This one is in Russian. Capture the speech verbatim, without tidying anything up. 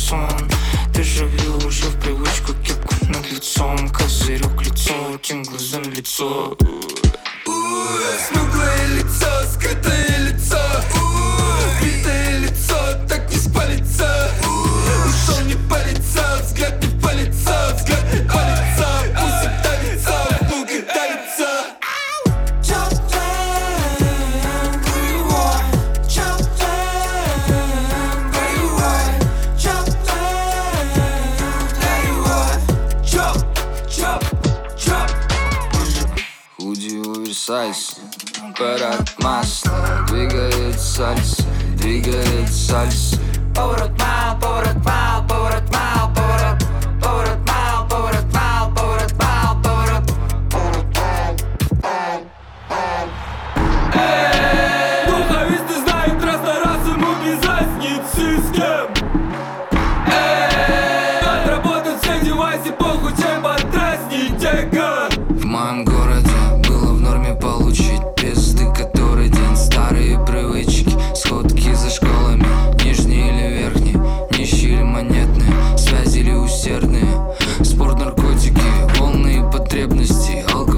сон. Дежавю уже в привычку, кепку над лицом, козырек лицо, тем глазам лицо. Смуглое лицо, скрытое лицо, битое лицо, так не спалится. Ушел не палится, взгляд не палится, взгляд не палится. Пусть давится, внутрь давится. Худи оверсайз, парад масла, двигает сальса, двигает сальса. Поворот мал, поворот мал, поворот мал, поворот, поворот мал, поворот мал, поворот мал, поворот, поворот мал. Эй, духовисты знают раз на раз, ему без разницы с кем. Эй, отработают все девайсы, похуй, чем подразнить эго. В моем городе было в норме получить пизды который день. Старые привычки, сходки за школами, нижние или верхние, нищие или монетные, связи или усердные, спорт, наркотики, волны и потребности, алкоголь.